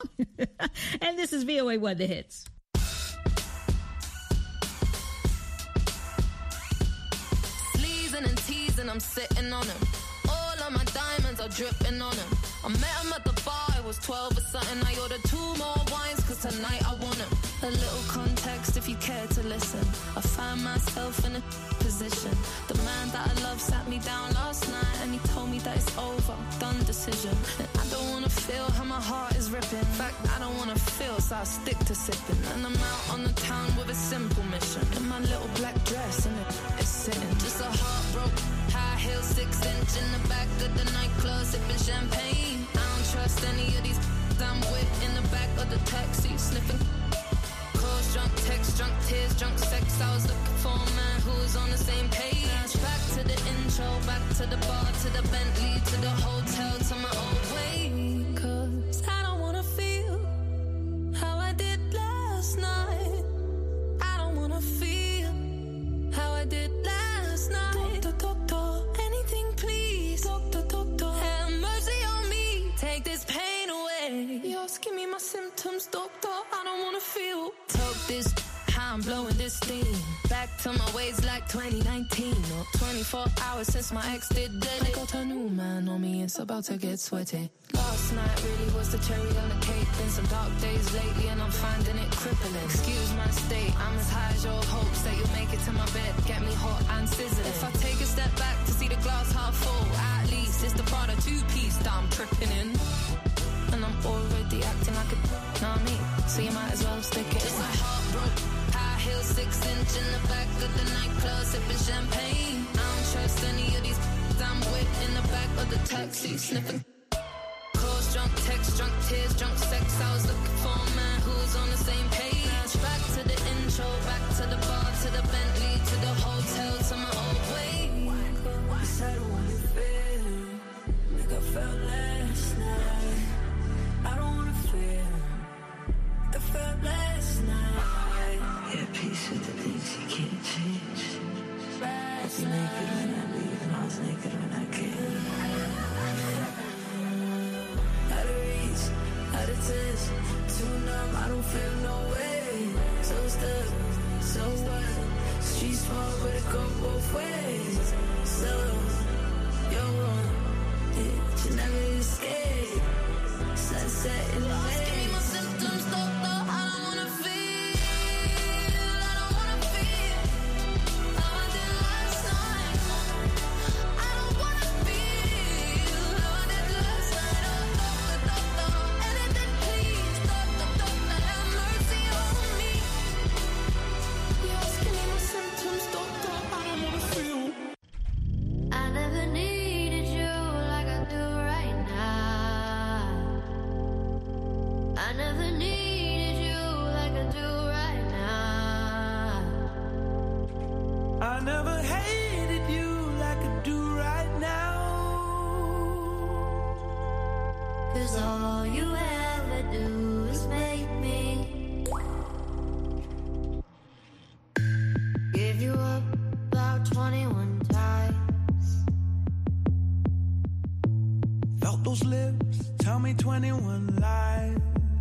And this is VOA1 The Hits. Sleazing and teasing, I'm sitting on them. All of my diamonds are dripping on them. I met him at the bar, it was 12 or something. I ordered 2 more wines, cause tonight I want him. A little context if you care to listen. I find myself in a position. The man that I love sat me down last night and he told me that it's over, done decision. And I don't wanna feel how my heart is ripping. In fact, I don't wanna feel, so I stick to sipping. And I'm out on the town with a simple mission. In my little black dress and it's sitting. Just a heartbroken, high heel, 6-inch in the back of the nightclub, sipping champagne. I don't trust any of these I'm with in the back of the taxi, sniffing. Calls, drunk texts, drunk tears, drunk sex. I was looking for a man who was on the same page. Back to the intro, back to the bar, to the Bentley, to the hotel, to my old way. Cause I don't wanna feel how I did last night. I don't wanna feel how I did last night. Doctor, anything please. Doctor, have mercy on me. Take this pain away. You're asking me my symptoms, doctor. I don't wanna feel. Talk this, how I'm blowing this steam. Back to my ways like 2019. Or 24 hours since my ex did dead. I got a new man on me, it's about to get sweaty. Last night really was the cherry on the cake. Been some dark days lately and I'm finding it crippling. Excuse my state, I'm as high as your hopes that you'll make it to my bed. Get me hot and sizzling. If I take a step back to see the glass half full, at least it's the Prada 2-piece that I'm tripping in. And I'm already acting like a know what I mean? So you might as well stick it. It's a heartbroken, high heel, 6-inch in the back of the nightclub, sipping champagne. I don't trust any of these I'm with in the back of the taxi, sniffing. Calls, drunk texts, drunk tears, drunk sex. I was looking for a man who was on the same page. Back to the intro, back to the bar, to the Bentley, to the hotel, to my old way. I said I wanna feel like I felt last night. I don't wanna feel like I felt last night. Yeah, peace with the things you can't change. I was naked when I leave and I was naked when I came. Out of reach, out of touch, too numb, I don't feel no way. So stuck, so what? Street small, but it go both ways. So, you're wrong, yeah, you never escape. Sunset in the Lost, give me my symptoms, doctor. I don't wanna feel. I don't wanna feel how I did last night. I don't wanna feel how I did last night. Oh, doctor, anything please. Doctor, have mercy on me. You're asking me my symptoms, doctor. I don't wanna feel. I never needed you like I do right now. I never needed you like I do right now. I never hated you like I do right now. 'Cause all you ever do is make me give you up about 21 times. Felt those lips, tell me 21 lies.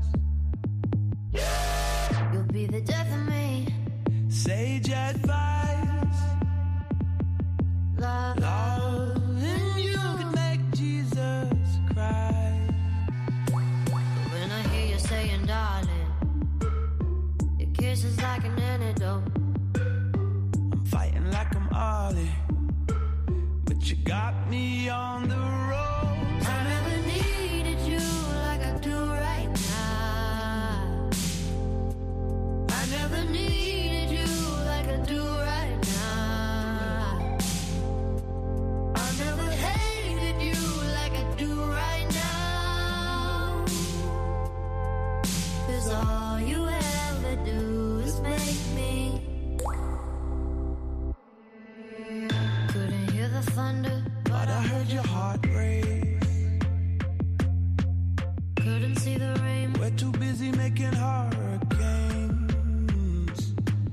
You'll be the death of me. Sage advice. Love, Loving you could make Jesus cry. when I hear you saying darling, your kiss is like an antidote. I'm fighting like I'm Ollie, but you got me on the road. I never needed you like I do right now. I never needed you like I do right now. I never hated you like I do right now. 'Cause all you ever do is make me. Couldn't hear the thunder, But I heard your heart race. couldn't see the rain. We're too busy making hurricanes.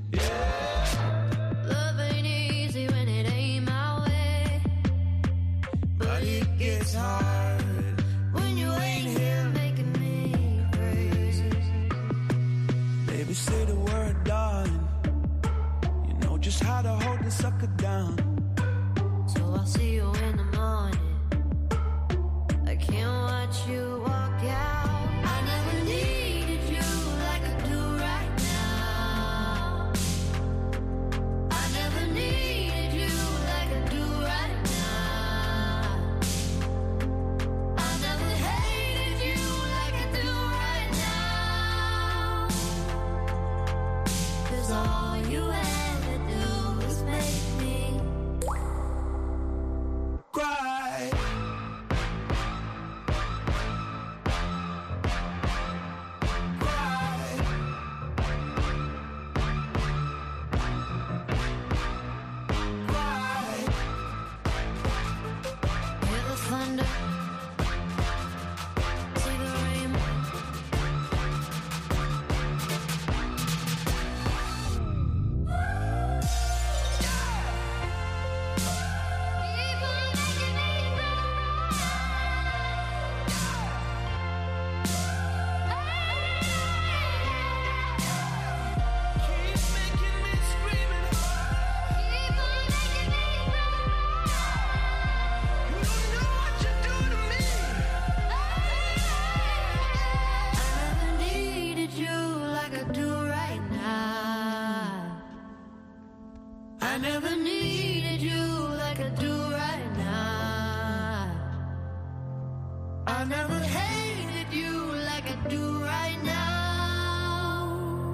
Love ain't easy when it ain't my way. But it gets hard when you ain't here making me pray. Baby, say the word, darling. You know just how to hold the sucker down. So I'll see you in the morning. I can't watch you walk out. I never needed you like I do right now. I never needed you like I do right now. I never hated you like I do right now. 'Cause all you ever do is make me Cry. hear the thunder, see the rain. Keep making me scream and holler. You don't know what you do to me. I never needed you like I do right now. I never needed you like I do right now. I never hated you like I do right now.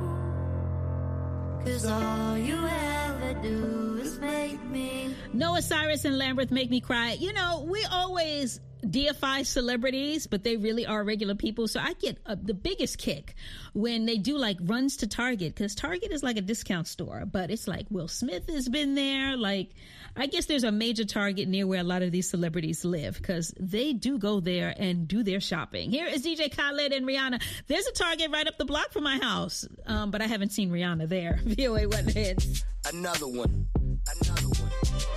'Cause all you ever do is make me Noah Cyrus and Lambert make me cry. You know, we always deify celebrities, but they really are regular people. So I get the biggest kick when they do like runs to Target, because Target is like a discount store, but it's like Will Smith has been there. Like, I guess there's a major Target near where a lot of these celebrities live, because they do go there and do their shopping. Here is DJ Khaled and Rihanna. There's a Target right up the block from my house, but I haven't seen Rihanna there. VOA What Hits. Another one. Another one.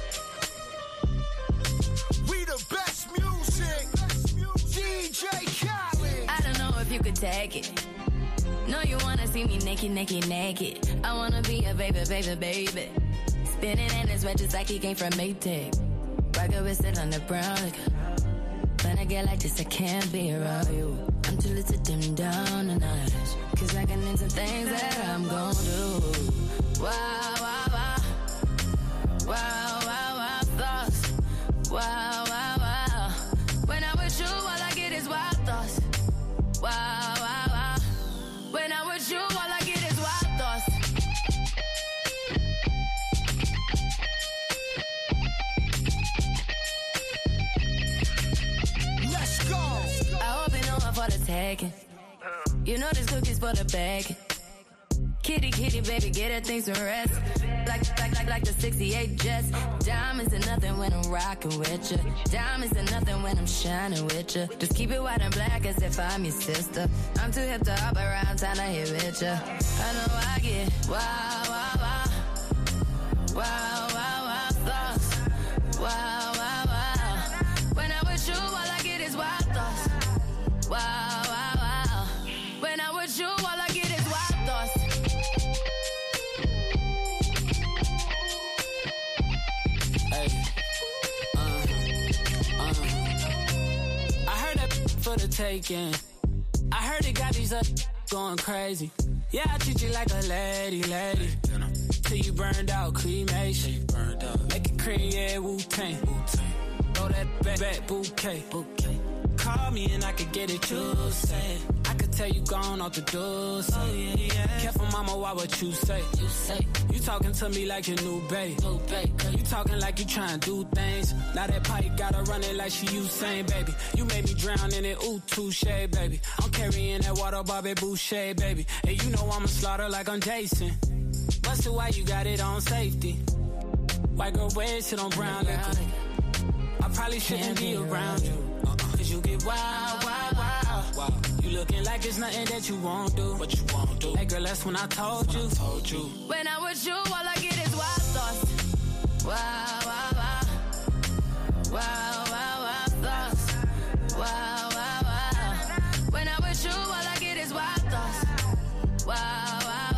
We the best music. DJ Khaled. I don't know if you could take it. No, you wanna see me naked, naked, naked. I wanna be a baby, baby, baby. Spinning in his red just like he came from Maytag. Rocket with it on the brown. Like, when I get like this, I can't be around you. I'm too little to dim down the notch. 'Cause I can into things that I'm gon' do. Wow, wow, wow. Wow, wow, wow, thoughts. Wow, wow, wow. When I'm with you, all I get is wild thoughts. Wow, wow, wow. When I'm with you, all I get is wild thoughts. Let's go. I hope you know I'm for the taking. You know this cookie's for the bag. Kitty, kitty, baby, get her things to rest. Like the 68 Jets. Diamonds are nothing when I'm rocking with you. Diamonds are nothing when I'm shining with you. Just keep it white and black as if I'm your sister. I'm too hip to hop around, time to hit with you. I know I get wow, wow, wow. Wow, wow, wow, thoughts. Wow, wow, wow. When I'm with you, all I get is wild thoughts. Wow, wow, wow. When I'm with you, all I get is wild thoughts. I heard that for the taking. I heard it got these going crazy. Yeah, I treat you like a lady. Till you burned out, cremation. Make it cream, yeah, Wu-Tang. Throw that back bouquet. Call me and I could get it, you say. I could tell you gone off the door. Oh, yeah. Careful, mama, why what you say? You talking to me like your new babe. You talking like you trying to do things. Now that pipe gotta run it like she Usain, baby. You made me drown in it, ooh, touche, baby. I'm carrying that water, Bobby Boucher, baby. And you know I'ma slaughter like I'm Jason. Busted, why you got it on safety? White girl, wear shit on brown liquor. I probably shouldn't be around you. Cause you get wild, wild, wild. You looking like it's nothing that you won't do. What you won't do. Hey girl, that's when I told you. When I'm with you, all I get is wild thoughts. Wow, wow, wow. Wow, wow, wow, thoughts. Wow, wow, wow. When I'm with you, all I get is wild thoughts. Wow, wow, wow.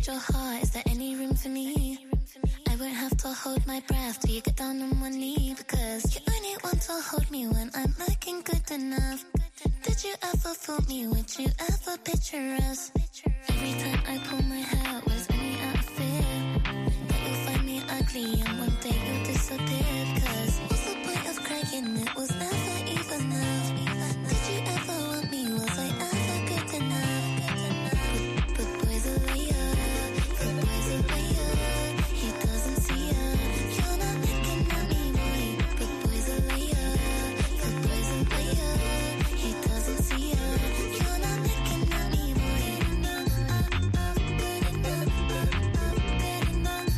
your heart, is there any room for me? I won't have to hold my breath till you get down on one knee, because you only want to hold me when I'm looking good enough. Did you ever fool me? Would you ever picture us? Every time I pull my hair, was only out of fear that you'll find me ugly and one day you'll disappear. Cause what's the point of crying? It was never even enough. Did you ever want me? Was I ever good enough? But boys are liar, but boys are liar. He doesn't see ya. You're not looking at me, boy. But boys are liar, but boys are liar. He doesn't see ya. You're not looking at me, boy. Good enough, good enough,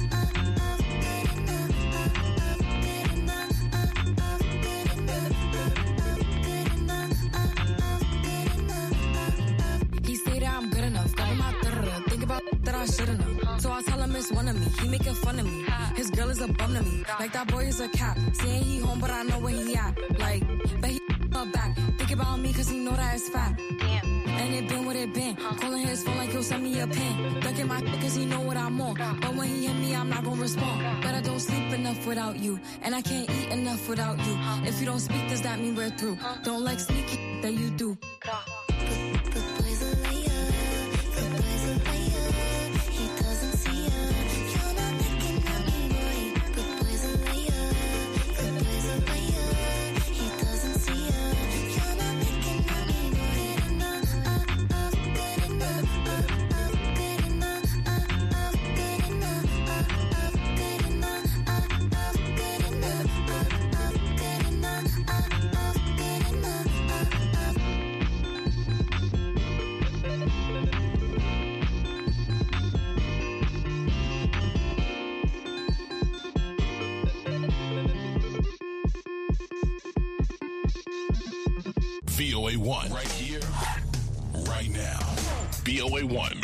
He say that I'm good enough, got him out there, think about that I shouldn't have. So I tell him it's one of me, he making fun of me. His girl is a bum to me, like that boy is a cat. Saying he home, but I know where he at. Like, bet he her back. Think about me, cause he know that it's fat. And it been what it been. Calling his phone like he'll send me a pin. Ducking my cause he know what I'm on. But when he hit me, I'm not gonna respond. But I don't sleep enough without you, and I can't eat enough without you. If you don't speak, does that mean we're through? Don't like sneaky that you do. but boys are liar, but boys are liar. He doesn't see ya. You're not looking at me, boy. But boys are liar, but boys are liar. He doesn't see ya. You're not looking at me, boy. Good enough, good enough, good enough, good enough, good enough, good enough, good enough. VOA1 right here, right now. VOA1.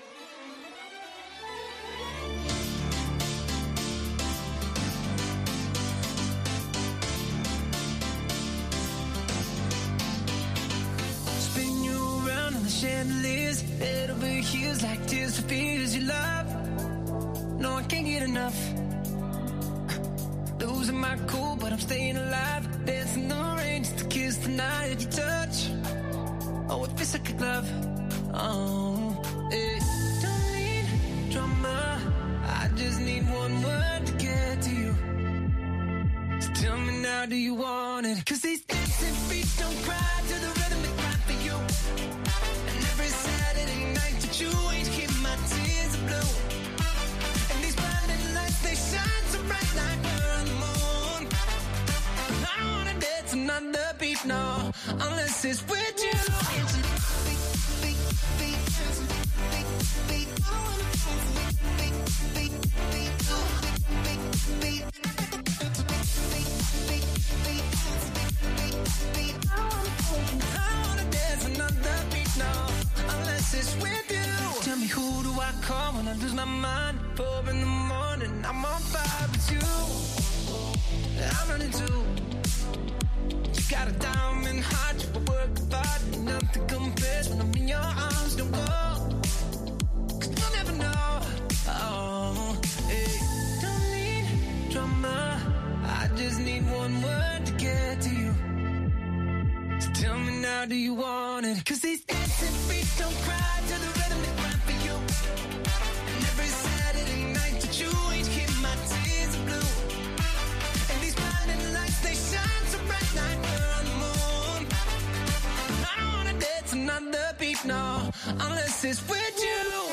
Spin you around on the chandeliers, head over heels like tears for fears you love. No, I can't get enough. Losing my cool, but I'm staying alive. Dancing the rain just to kiss the night of your touch. Oh, it feels like a glove. Oh, it don't need drama. I just need one word to get to you. So tell me now, do you want it? Cause these dancing feet don't cry to the rhythm they cry for you. And every Saturday night that you ain't keep my tears are blue. And these blinding lights, they shine so bright like we're on the moon. I don't wanna dance another beat, no, unless it's with you. Tell me, who do I call when I lose my mind? 4 in the morning, I'm on fire with you. I'm running too. You got a diamond heart, you work hard, nothing compares when I'm in your arms. Don't go, cause you'll never know. Oh, hey, don't need drama. I just need one word to get to you. So tell me now, do you want it? Cause these dancing feet don't cry to the rhythm they cry for you. And every Saturday night that you ain't keep my tears are blue. And these blinding lights, they shine so bright like we're on the moon. I don't wanna dance another beat, no, unless it's with you.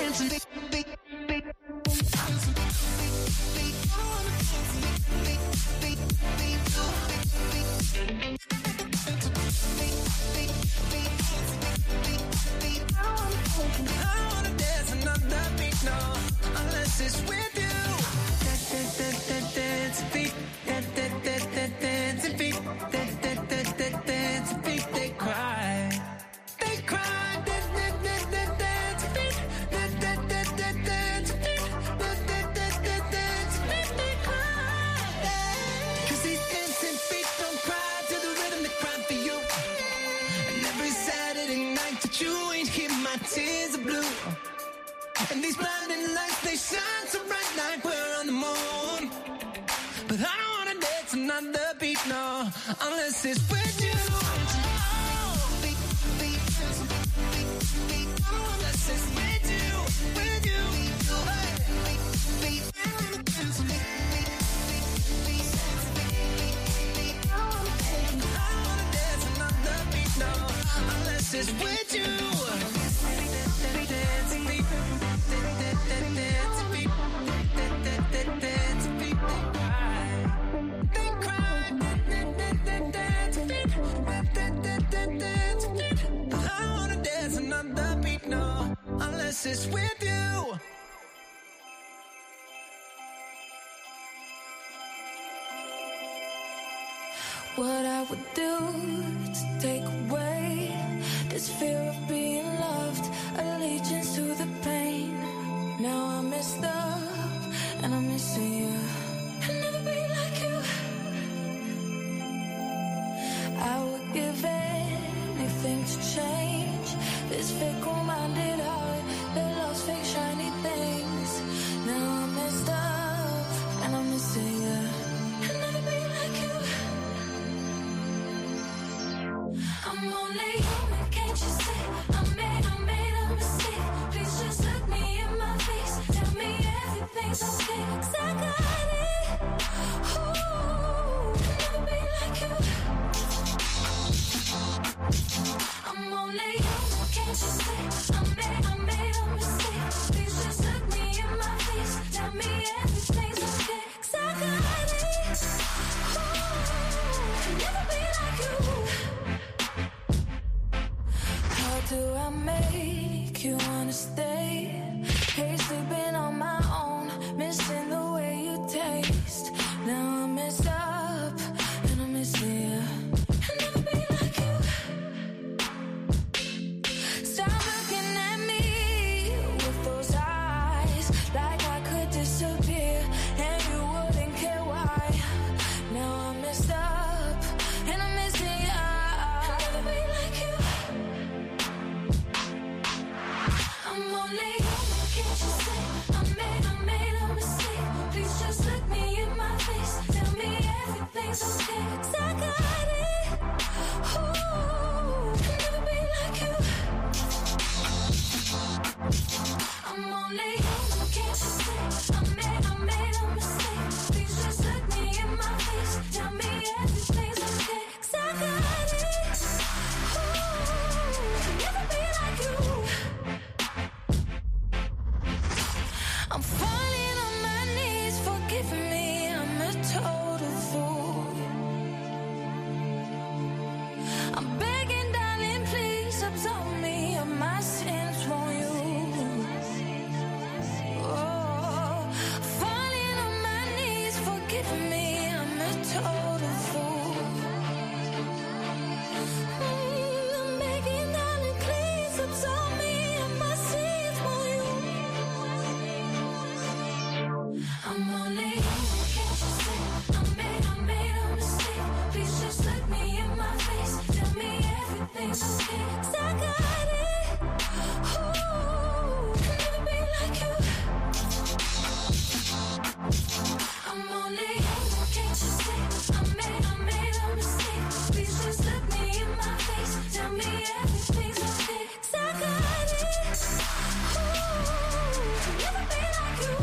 It's with you. Dance beat, dance beat, dance beat. They cry, dance beat. another beat, no, unless it's with you. Unless it's with you, with you. I wanna dance another beat, no, unless it's with you. Unless it's with you. What I would do to take away this fear of being loved, allegiance to the pain. Now I'm messed up and I'm missing you. I'll never be like you. I would give anything to change this fickle-minded heart that loves fake shiny things. Now I'm messed up and I'm missing you. I'll never be like you. I'm only human, can't you see? I made a mistake. Please just look me in my face. Tell me everything's okay. 'Cause I got it. Ooh, I'll never be like you. I'm only human, can't you see? I made a mistake. Please just look me in my face. Tell me everything's okay. 'Cause I got it. Ooh, I'll never be like you. How do I make you wanna stay? Hate sleeping on my own, missing the way you taste. Now I'm messed up and I'm missing you. I'll never be like you. Stop looking at me with those eyes, like I could disappear and you wouldn't care why. Now I'm messed up and I'm missing you. I'll never be like you. I'm only human, can't you see? I made a mistake. Please just look me in my face. Tell me everything's okay. 'Cause I got it. Ooh, I'll never be like you. I'm only human, can't you see? I made a mistake. Please just look me in my face. Tell me everything's okay. 'Cause I got it. Ooh, I'll never be like you. I'm falling on my knees, forgive me, I'm a total fool. I'm begging, darling, please absolve me of my sins, won't you? Oh, falling on my knees, forgive me, I'm a total fool. I'm begging, darling, please absolve me of my sins, won't you? I'm only human, can't you see? I made a mistake. Please just look me in my face. Tell me everything's okay. 'Cause I got it. Ooh, I'll never be like you. I'm only human, can't you see? I made a mistake. Please just look me in my face. Tell me everything's okay. 'Cause I got it. Ooh, I'll never be like you.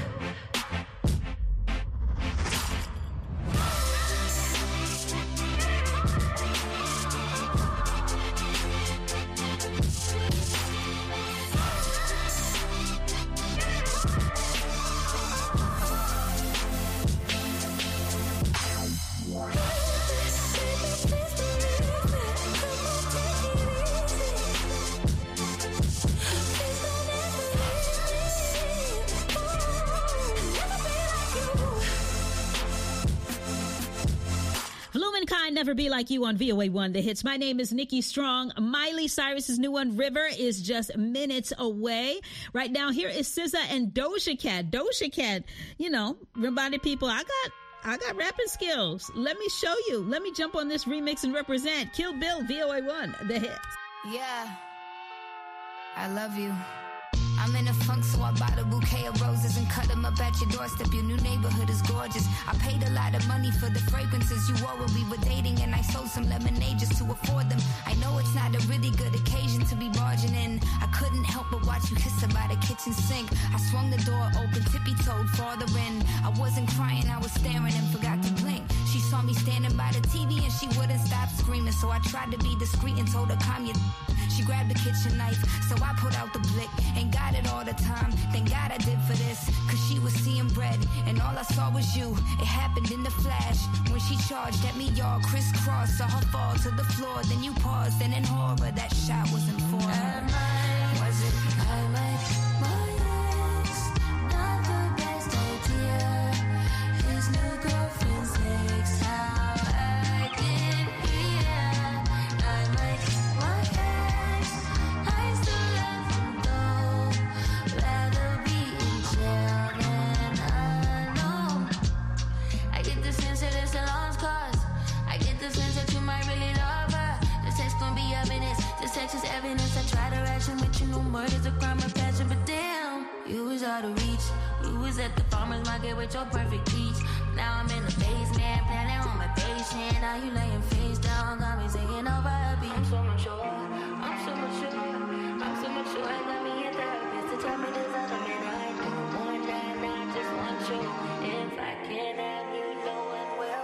Kind Never Be Like You on VOA1 The Hits. My name is Nikki Strong. Miley Cyrus's new one, River, is just minutes away. Right now, here is SZA and Doja Cat. Doja Cat, you know, reminded people, I got rapping skills. Let me show you. Let me jump on this remix and represent. Kill Bill, VOA1 The Hits. Yeah, I love you. I'm in a funk, so I bought a bouquet of roses and cut them up at your doorstep. Your new neighborhood is gorgeous. I paid a lot of money for the fragrances you wore when we were dating, and I sold some lemonade just to afford them. I know it's not a really good occasion to be barging in. I couldn't help but watch you kiss her by the kitchen sink. I swung the door open, tippy-toed farther in. I wasn't crying, I was staring and forgot to blink. She saw me standing by the TV and she wouldn't stop screaming, so I tried to be discreet and told her, calm your. She grabbed the kitchen knife, so I put out the blick. Ain't got it all the time, thank God I did for this. Cause she was seeing bread, and all I saw was you. It happened in the flash, when she charged at me, y'all crisscross. Saw her fall to the floor, then you paused, and in horror, that shot wasn't for her. Was it? I might, my ex, not the best idea. His new girlfriend's ex, how I get here. I might, my ex, I still love him though. Rather be in jail than alone. I get the sense that it's a lost cause. I get the sense that you might really love her. This text gon' be evidence. This text is evidence. I try to ration with you, no murder's a crime of passion, but damn, you was out of reach. You was at the farmer's market with your perfect peach. Now I'm in the basement, planning on my patient. Now you laying face down, got me singing over a beat. I'm so mature, I'm so mature, I'm so mature. I got me a therapist to tell me there's other men I don't want that, I just want you. If I can't have you, no one will.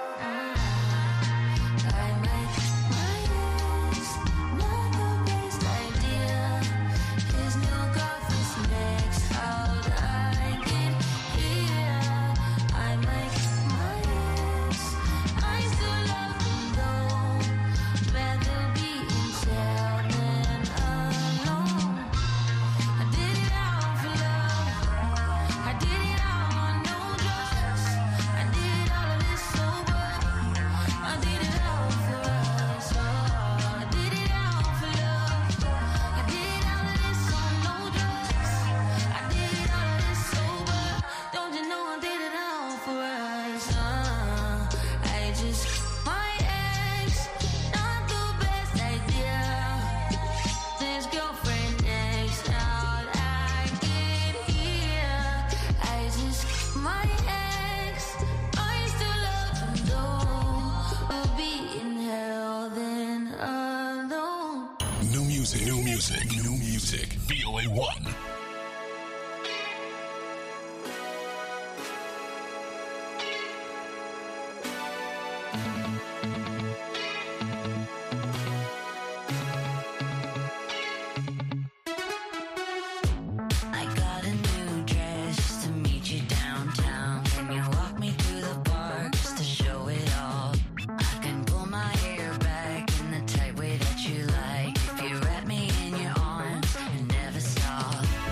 I might, my ex, not the best idea. His new girlfriend's next, how'd I get here? I might, my ex, I still love him though. Rather be in jail than alone. I did it all for love. I did it all on no drugs. I did all of this sober. I did it all for us. I did it all for love. I did all of this on no drugs. I did all of this sober. Don't you know I did it all for us? I just, my ex, not the best idea. This girlfriend next, how'd I get here? I just, my ex, I still love him though. I'll be in hell then alone. New music, new music, new music. VOA1. I got a new dress to meet you downtown. Can you walk me through the park just to show it all? I can pull my hair back in the tight way that you like. If you wrap me in your arms and never stop.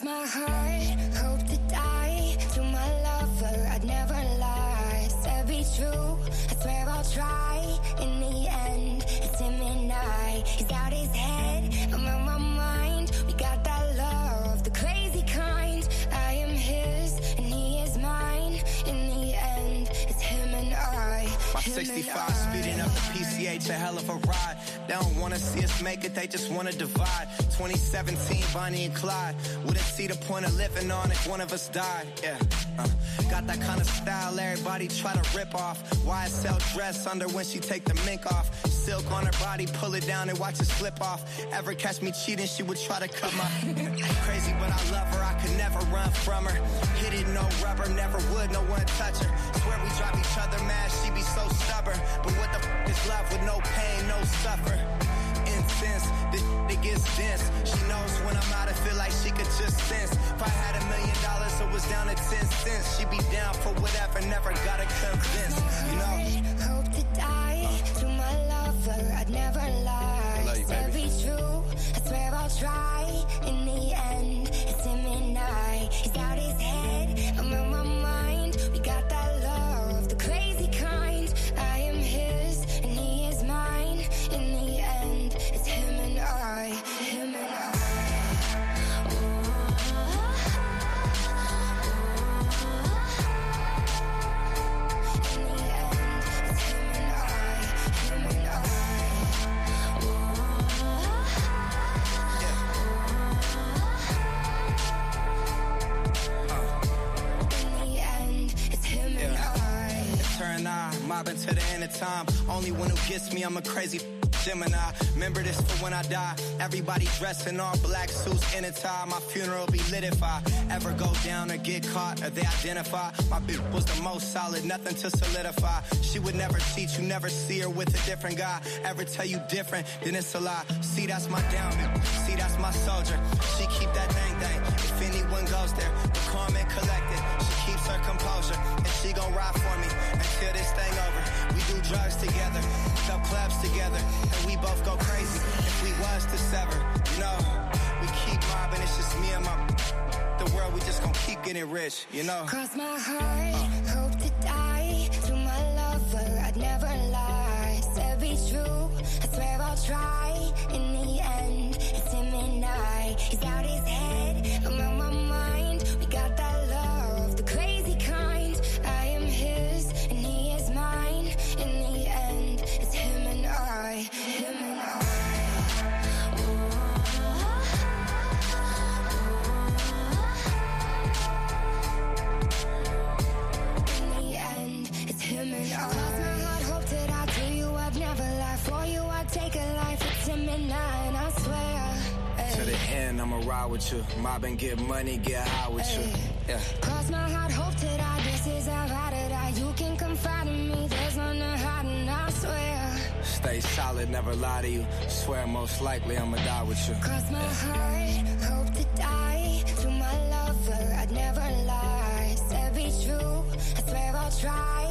my heart, hope to die. To my lover, I'd never lie. Said be true, I swear I'll try. In the end, it's him and I. He's out his head, I'm on my mind. We got that love, the crazy kind. I am his, and he is mine. In the end, it's him and I. My 65 speeding up the PCH, a hell of a ride. They don't wanna see us make it, they just wanna divide. 2017, Bonnie and Clyde. Wouldn't see the point of living on if one of us died. Yeah, got that kind of style everybody try to rip off. YSL dress under when she take the mink off. Silk on her body, pull it down and watch it slip off. Ever catch me cheating, she would try to cut my crazy, but I love her, I could never run from her. Hit it, no rubber, never would, no one touch her. Swear we drive each other mad, she be so stubborn. But what the f is love with no pain, no suffer? Incense, it gets dense. She knows when I'm out, I feel like she could just sense. If I had $1 million, it was down to 10 cents. She'd be down for whatever, never gotta convince, you know? Hope to die to my lover, I'd never lie. Love you, Said baby. be true, I swear I'll try. In the end, it's him and I. He's out his head, I'm on my mind. We got that love, the crazy kind. I am his, and he is mine. In the end, it's him and I. Him and I. Turn mobbing to the end of time. Only one who gets me, I'm a crazy Gemini. Remember this for when I die. Everybody dressed in all black suits in a tie. My funeral be lit if I ever go down or get caught or they identify. My bitch was the most solid, nothing to solidify. She would never cheat, you never see her with a different guy. Ever tell you different, then it's a lie. See, that's my diamond. See, that's my soldier. She keep that thing. If anyone goes there, the calm and collected. She keeps her composure, and she gon' ride for me until this thing over. We do drugs together, sub clubs together, and we both go crazy. If we was to sever, you know, we keep mobbing. It's just me and the world. We just gon' keep getting rich, you know. Cross my heart, hope to die. To my lover, I'd never lie. Said be true, I swear I'll try. In the end, it's him and I. He's out his head, I'm on my mind. We got that love, the crazy kind. I am his, and he is mine. In the end, it's him and I. Him and I. Him and I. Cross my heart, hope that I do you, I'd never lie. For you, I'd take a life. It's him and I swear. To the end, I'ma ride with you. Mob and get money, get high with you. Yeah. Cross my heart, hope to die. This is how I die. You can confide in me. There's none to hide, and I swear. Stay solid, never lie to you. Swear most likely I'ma die with you. Cross my heart, hope to die. To my lover, I'd never lie. Said be true, I swear I'll try.